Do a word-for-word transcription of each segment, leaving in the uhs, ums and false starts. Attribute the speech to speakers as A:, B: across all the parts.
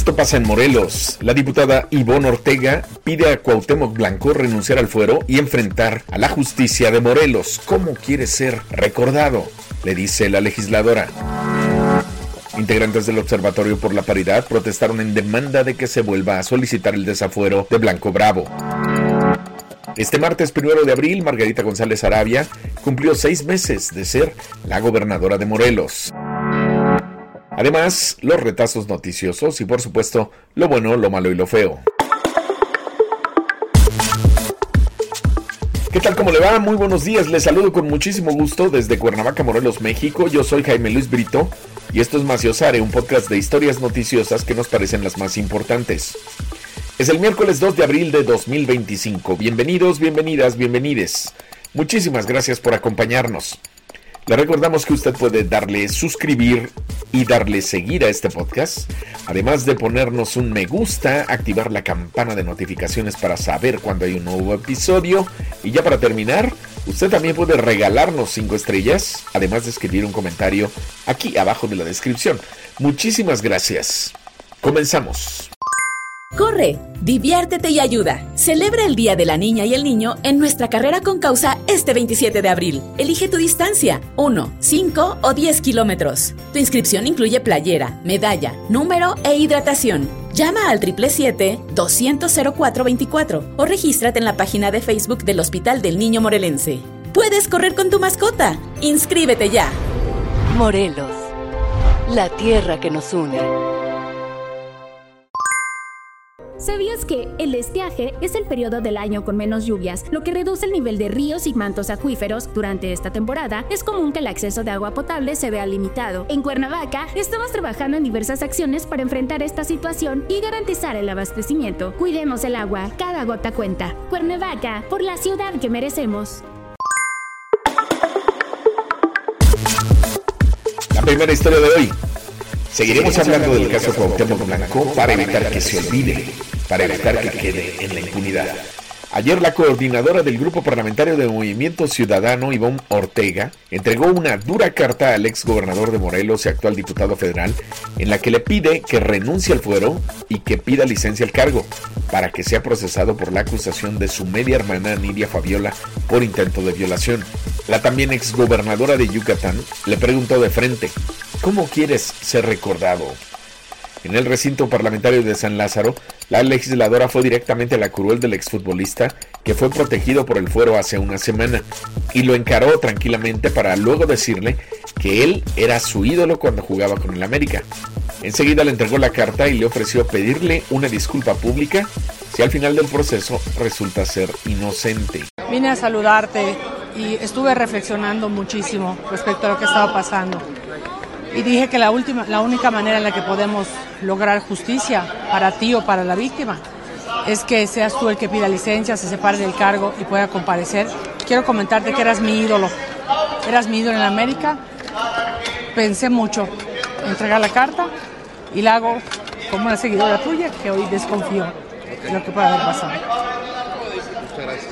A: Esto pasa en Morelos. La diputada Ivonne Ortega pide a Cuauhtémoc Blanco renunciar al fuero y enfrentar a la justicia de Morelos. ¿Cómo quiere ser recordado?, le dice la legisladora. Integrantes del Observatorio por la Paridad protestaron en demanda de que se vuelva a solicitar el desafuero de Blanco Bravo. Este martes primero de abril, Margarita González Arabia cumplió seis meses de ser la gobernadora de Morelos. Además, los retazos noticiosos y, por supuesto, lo bueno, lo malo y lo feo. ¿Qué tal? ¿Cómo le va? Muy buenos días. Les saludo con muchísimo gusto desde Cuernavaca, Morelos, México. Yo soy Jaime Luis Brito y esto es Maciosare, un podcast de historias noticiosas que nos parecen las más importantes. Es el miércoles dos de abril de dos mil veinticinco. Bienvenidos, bienvenidas, bienvenides. Muchísimas gracias por acompañarnos. Le recordamos que usted puede darle suscribir y darle seguir a este podcast, además de ponernos un me gusta, activar la campana de notificaciones para saber cuando hay un nuevo episodio. Y ya para terminar, usted también puede regalarnos cinco estrellas, además de escribir un comentario aquí abajo de la descripción. Muchísimas gracias. Comenzamos.
B: Corre, diviértete y ayuda. Celebra el Día de la Niña y el Niño en nuestra carrera con causa este veintisiete de abril. Elige tu distancia, uno, cinco o diez kilómetros. Tu inscripción incluye playera, medalla, número e hidratación. Llama al siete siete siete, dos cero cero, cero cuatro dos cuatro o regístrate en la página de Facebook del Hospital del Niño Morelense. Puedes correr con tu mascota. ¡Inscríbete ya!
C: Morelos, la tierra que nos une.
D: ¿Sabías que el estiaje es el periodo del año con menos lluvias, lo que reduce el nivel de ríos y mantos acuíferos? Durante esta temporada, es común que el acceso de agua potable se vea limitado. En Cuernavaca, estamos trabajando en diversas acciones para enfrentar esta situación y garantizar el abastecimiento. Cuidemos el agua, cada gota cuenta. Cuernavaca, por la ciudad que merecemos.
A: La primera historia de hoy. Seguiremos hablando del caso Cuauhtémoc Blanco para evitar que se olvide, para evitar que quede en la impunidad. Ayer la coordinadora del Grupo Parlamentario de Movimiento Ciudadano, Ivonne Ortega, entregó una dura carta al exgobernador de Morelos y actual diputado federal, en la que le pide que renuncie al fuero y que pida licencia al cargo, para que sea procesado por la acusación de su media hermana Nidia Fabiola por intento de violación. La también exgobernadora de Yucatán le preguntó de frente: ¿cómo quieres ser recordado? En el recinto parlamentario de San Lázaro, la legisladora fue directamente a la curul del exfutbolista que fue protegido por el fuero hace una semana y lo encaró tranquilamente para luego decirle que él era su ídolo cuando jugaba con el América. Enseguida le entregó la carta y le ofreció pedirle una disculpa pública si al final del proceso resulta ser inocente.
E: Vine a saludarte y estuve reflexionando muchísimo respecto a lo que estaba pasando. Y dije que la, última, la única manera en la que podemos lograr justicia para ti o para la víctima es que seas tú el que pida licencia, se separe del cargo y pueda comparecer. Quiero comentarte que eras mi ídolo, eras mi ídolo en América. Pensé mucho en entregar la carta y la hago como una seguidora tuya que hoy desconfío de lo que puede haber pasado. Muchas gracias.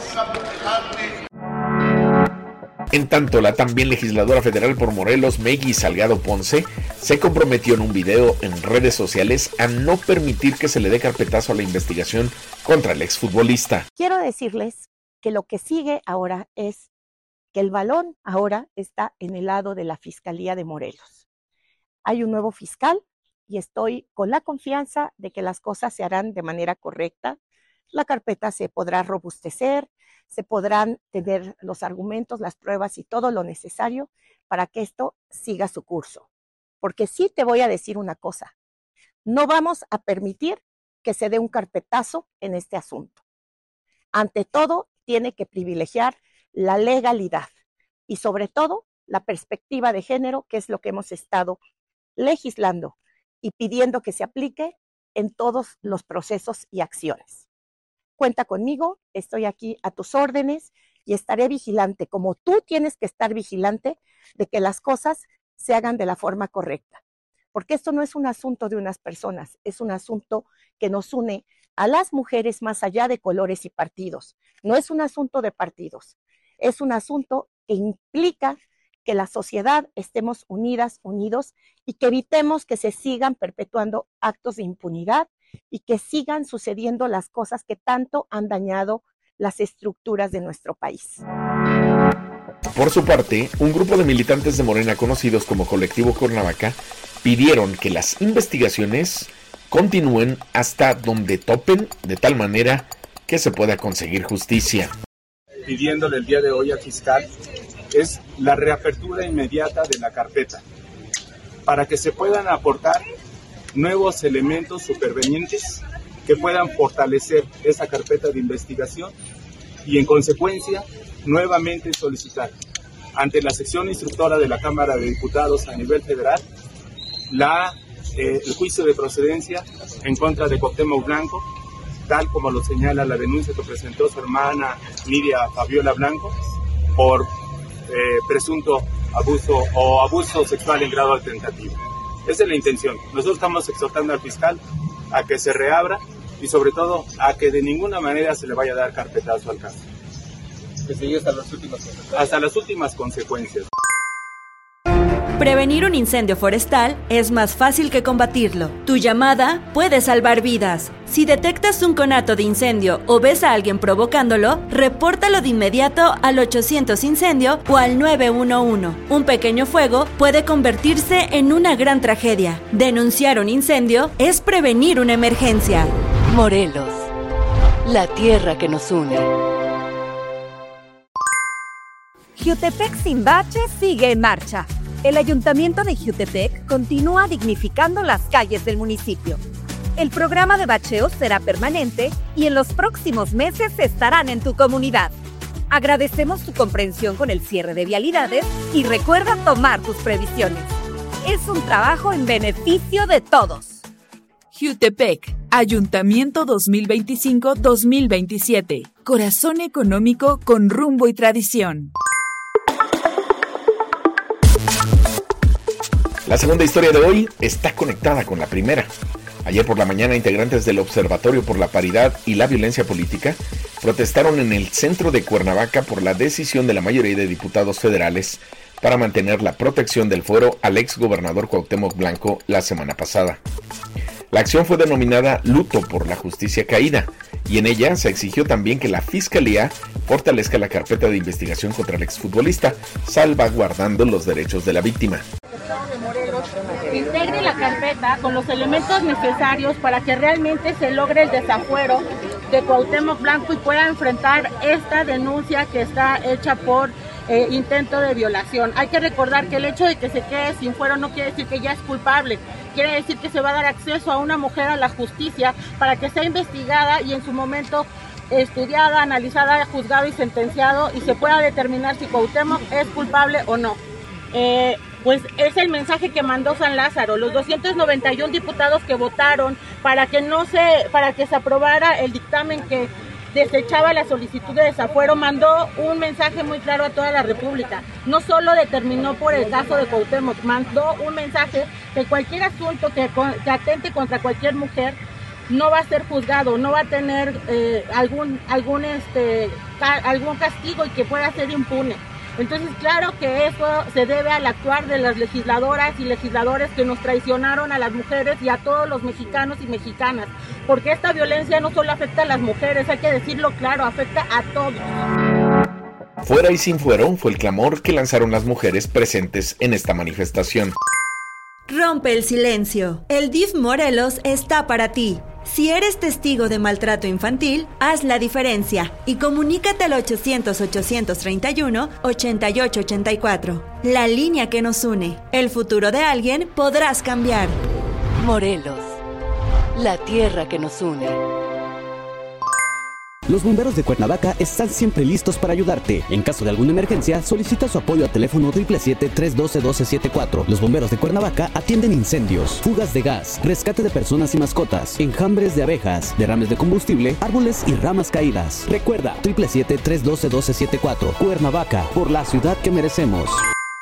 A: En tanto, la también legisladora federal por Morelos, Meggy Salgado Ponce, se comprometió en un video en redes sociales a no permitir que se le dé carpetazo a la investigación contra el exfutbolista.
F: Quiero decirles que lo que sigue ahora es que el balón ahora está en el lado de la Fiscalía de Morelos. Hay un nuevo fiscal y estoy con la confianza de que las cosas se harán de manera correcta. La carpeta se podrá robustecer, se podrán tener los argumentos, las pruebas y todo lo necesario para que esto siga su curso. Porque sí te voy a decir una cosa, no vamos a permitir que se dé un carpetazo en este asunto. Ante todo, tiene que privilegiar la legalidad y sobre todo la perspectiva de género, que es lo que hemos estado legislando y pidiendo que se aplique en todos los procesos y acciones. Cuenta conmigo, estoy aquí a tus órdenes y estaré vigilante, como tú tienes que estar vigilante de que las cosas se hagan de la forma correcta. Porque esto no es un asunto de unas personas, es un asunto que nos une a las mujeres más allá de colores y partidos. No es un asunto de partidos, es un asunto que implica que la sociedad estemos unidas, unidos y que evitemos que se sigan perpetuando actos de impunidad y que sigan sucediendo las cosas que tanto han dañado las estructuras de nuestro país.
A: Por su parte, un grupo de militantes de Morena conocidos como Colectivo Cuernavaca pidieron que las investigaciones continúen hasta donde topen, de tal manera que se pueda conseguir justicia.
G: Pidiéndole el día de hoy al fiscal es la reapertura inmediata de la carpeta para que se puedan aportar nuevos elementos supervenientes que puedan fortalecer esa carpeta de investigación y en consecuencia nuevamente solicitar ante la sección instructora de la Cámara de Diputados a nivel federal la, eh, el juicio de procedencia en contra de Cuauhtémoc Blanco, tal como lo señala la denuncia que presentó su hermana Lidia Fabiola Blanco por eh, presunto abuso o abuso sexual en grado tentativo. Esa es la intención. Nosotros estamos exhortando al fiscal a que se reabra y sobre todo a que de ninguna manera se le vaya a dar carpetazo al caso. Que siga hasta las últimas consecuencias. Hasta las últimas consecuencias.
H: Prevenir un incendio forestal es más fácil que combatirlo. Tu llamada puede salvar vidas. Si detectas un conato de incendio o ves a alguien provocándolo, repórtalo de inmediato al ochocientos incendio o al nueve uno uno. Un pequeño fuego puede convertirse en una gran tragedia. Denunciar un incendio es prevenir una emergencia.
C: Morelos, la tierra que nos une.
I: Jiutepec sin bache sigue en marcha. El Ayuntamiento de Jiutepec continúa dignificando las calles del municipio. El programa de bacheo será permanente y en los próximos meses estarán en tu comunidad. Agradecemos tu comprensión con el cierre de vialidades y recuerda tomar tus previsiones. Es un trabajo en beneficio de todos.
J: Jiutepec, Ayuntamiento dos mil veinticinco a dos mil veintisiete. Corazón económico con rumbo y tradición.
A: La segunda historia de hoy está conectada con la primera. Ayer por la mañana, integrantes del Observatorio por la Paridad y la Violencia Política protestaron en el centro de Cuernavaca por la decisión de la mayoría de diputados federales para mantener la protección del fuero al exgobernador Cuauhtémoc Blanco la semana pasada. La acción fue denominada Luto por la Justicia Caída, y en ella se exigió también que la Fiscalía fortalezca la carpeta de investigación contra el exfutbolista, salvaguardando los derechos de la víctima.
K: Integre la carpeta con los elementos necesarios para que realmente se logre el desafuero de Cuauhtémoc Blanco y pueda enfrentar esta denuncia que está hecha por eh, intento de violación. Hay que recordar que el hecho de que se quede sin fuero no quiere decir que ya es culpable, quiere decir que se va a dar acceso a una mujer a la justicia para que sea investigada y en su momento estudiada, analizada, juzgada y sentenciado y se pueda determinar si Cuauhtémoc es culpable o no. Eh, Pues es el mensaje que mandó San Lázaro, los doscientos noventa y uno diputados que votaron para que no se, para que se aprobara el dictamen que desechaba la solicitud de desafuero, mandó un mensaje muy claro a toda la República. No solo determinó por el caso de Cuauhtémoc, mandó un mensaje que cualquier asunto que, que atente contra cualquier mujer no va a ser juzgado, no va a tener eh, algún, algún, este, ca, algún castigo y que pueda ser impune. Entonces, claro que eso se debe al actuar de las legisladoras y legisladores que nos traicionaron a las mujeres y a todos los mexicanos y mexicanas, porque esta violencia no solo afecta a las mujeres, hay que decirlo claro, afecta a todos.
A: Fuera y sin fuero fue el clamor que lanzaron las mujeres presentes en esta manifestación.
H: Rompe el silencio. El D I F Morelos está para ti. Si eres testigo de maltrato infantil, haz la diferencia y comunícate al ochocientos, ochocientos treinta y uno, ochenta y ocho ochenta y cuatro. La línea que nos une. El futuro de alguien podrás cambiar.
C: Morelos, la tierra que nos une.
L: Los bomberos de Cuernavaca están siempre listos para ayudarte. En caso de alguna emergencia, solicita su apoyo a teléfono siete siete siete, tres uno dos, uno dos siete cuatro. Los bomberos de Cuernavaca atienden incendios, fugas de gas, rescate de personas y mascotas, enjambres de abejas, derrames de combustible, árboles y ramas caídas. Recuerda, siete siete siete, tres uno dos, uno dos siete cuatro. Cuernavaca, por la ciudad que merecemos.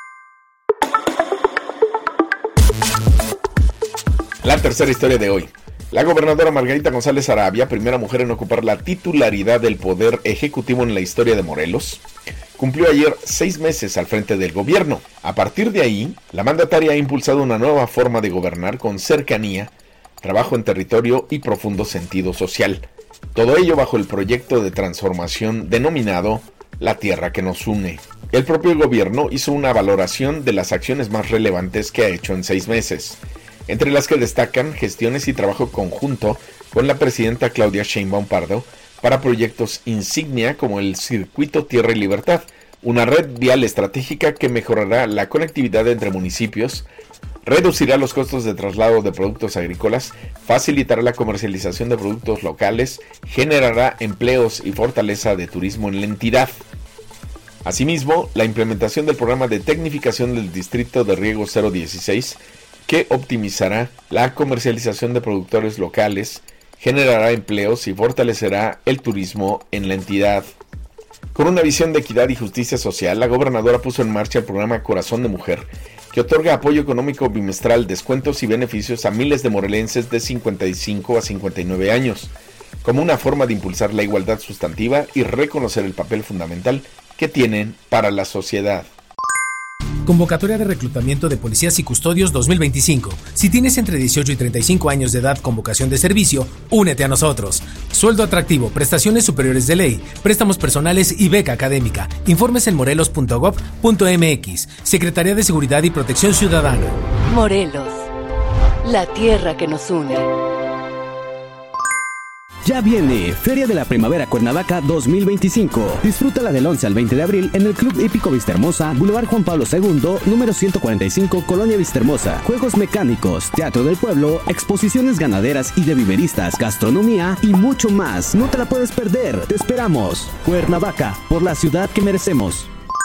A: La tercera historia de hoy. La gobernadora Margarita González Arabia, primera mujer en ocupar la titularidad del Poder Ejecutivo en la historia de Morelos, cumplió ayer seis meses al frente del gobierno. A partir de ahí, la mandataria ha impulsado una nueva forma de gobernar con cercanía, trabajo en territorio y profundo sentido social. Todo ello bajo el proyecto de transformación denominado La Tierra que nos une. El propio gobierno hizo una valoración de las acciones más relevantes que ha hecho en seis meses, entre las que destacan gestiones y trabajo conjunto con la presidenta Claudia Sheinbaum Pardo para proyectos insignia como el Circuito Tierra y Libertad, una red vial estratégica que mejorará la conectividad entre municipios, reducirá los costos de traslado de productos agrícolas, facilitará la comercialización de productos locales, generará empleos y fortaleza de turismo en la entidad. Asimismo, la implementación del programa de tecnificación del Distrito de Riego cero dieciséis, que optimizará la comercialización de productores locales, generará empleos y fortalecerá el turismo en la entidad. Con una visión de equidad y justicia social, la gobernadora puso en marcha el programa Corazón de Mujer, que otorga apoyo económico bimestral, descuentos y beneficios a miles de morelenses de cincuenta y cinco a cincuenta y nueve años, como una forma de impulsar la igualdad sustantiva y reconocer el papel fundamental que tienen para la sociedad.
M: Convocatoria de reclutamiento de policías y custodios dos mil veinticinco. Si tienes entre dieciocho y treinta y cinco años de edad con vocación de servicio, únete a nosotros. Sueldo atractivo, prestaciones superiores de ley, préstamos personales y beca académica. Informes en morelos punto gob punto mx. Secretaría de Seguridad y Protección Ciudadana.
C: Morelos, la tierra que nos une.
L: Ya viene Feria de la Primavera Cuernavaca dos mil veinticinco. Disfrútala del once al veinte de abril en el Club Hípico Vistahermosa, Boulevard Juan Pablo segundo, número ciento cuarenta y cinco, Colonia Vistahermosa. Juegos mecánicos, teatro del pueblo, exposiciones ganaderas y de viveristas, gastronomía y mucho más. No te la puedes perder. Te esperamos. Cuernavaca, por la ciudad que merecemos.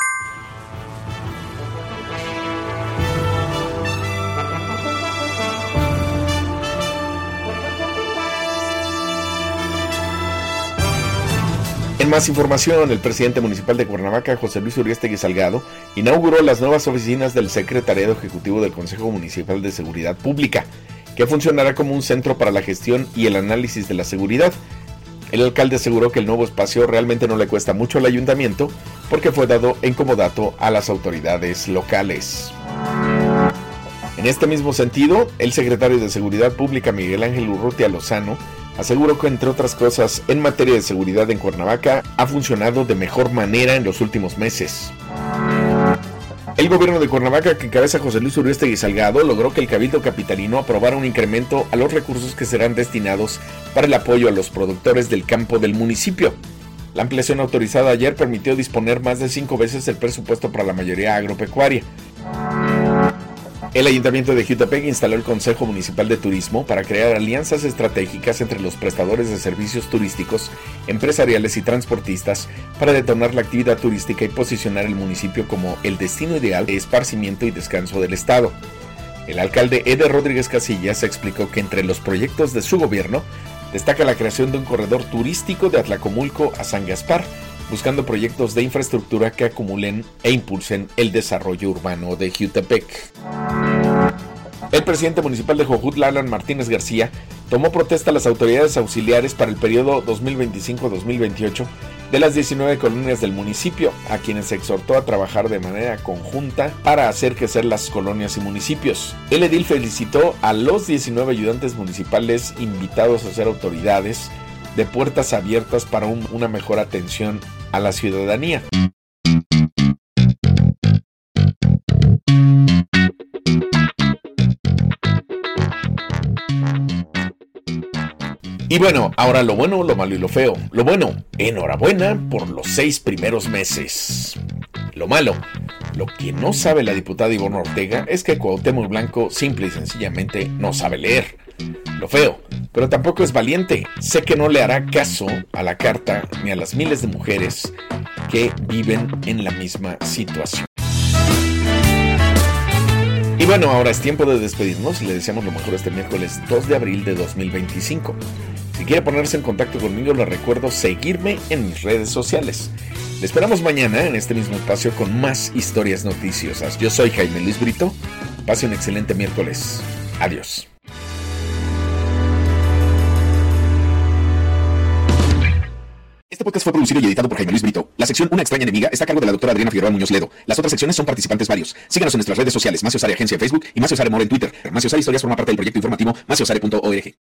A: En más información, el presidente municipal de Cuernavaca, José Luis Uriastegui Salgado, inauguró las nuevas oficinas del Secretariado Ejecutivo del Consejo Municipal de Seguridad Pública, que funcionará como un centro para la gestión y el análisis de la seguridad. El alcalde aseguró que el nuevo espacio realmente no le cuesta mucho al ayuntamiento, porque fue dado en comodato a las autoridades locales. En este mismo sentido, el secretario de Seguridad Pública, Miguel Ángel Urrutia Lozano, aseguró que, entre otras cosas, en materia de seguridad en Cuernavaca, ha funcionado de mejor manera en los últimos meses. El gobierno de Cuernavaca, que encabeza José Luis Uriastegui Salgado, logró que el Cabildo Capitalino aprobara un incremento a los recursos que serán destinados para el apoyo a los productores del campo del municipio. La ampliación autorizada ayer permitió disponer más de cinco veces el presupuesto para la mayoría agropecuaria. El Ayuntamiento de Jiutepec instaló el Consejo Municipal de Turismo para crear alianzas estratégicas entre los prestadores de servicios turísticos, empresariales y transportistas para detonar la actividad turística y posicionar el municipio como el destino ideal de esparcimiento y descanso del estado. El alcalde Eder Rodríguez Casillas explicó que entre los proyectos de su gobierno destaca la creación de un corredor turístico de Atlacomulco a San Gaspar, buscando proyectos de infraestructura que acumulen e impulsen el desarrollo urbano de Jiutepec. El presidente municipal de Jojutla, Alan Martínez García, tomó protesta a las autoridades auxiliares para el periodo dos mil veinticinco a dos mil veintiocho de las diecinueve colonias del municipio, a quienes se exhortó a trabajar de manera conjunta para hacer crecer las colonias y municipios. El edil felicitó a los diecinueve ayudantes municipales invitados a ser autoridades de puertas abiertas para un, una mejor atención a la ciudadanía. Y bueno, ahora lo bueno, lo malo y lo feo. Lo bueno, enhorabuena por los seis primeros meses. Lo malo, lo que no sabe la diputada Ivonne Ortega es que Cuauhtémoc Blanco simple y sencillamente no sabe leer. Lo feo, pero tampoco es valiente. Sé que no le hará caso a la carta ni a las miles de mujeres que viven en la misma situación. Y bueno, ahora es tiempo de despedirnos y le deseamos lo mejor este miércoles dos de abril de dos mil veinticinco. Si quiere ponerse en contacto conmigo, les recuerdo seguirme en mis redes sociales. Le esperamos mañana en este mismo espacio con más historias noticiosas. Yo soy Jaime Luis Brito. Pase un excelente miércoles. Adiós. Este podcast fue producido y editado por Jaime Luis Brito. La sección Una extraña enemiga está a cargo de la doctora Adriana Figueroa Muñoz Ledo. Las otras secciones son participantes varios. Síganos en nuestras redes sociales, Macio Sare Agencia en Facebook y Macio Sare More en Twitter. Macio Sare Historias forma parte del proyecto informativo macio sare punto org.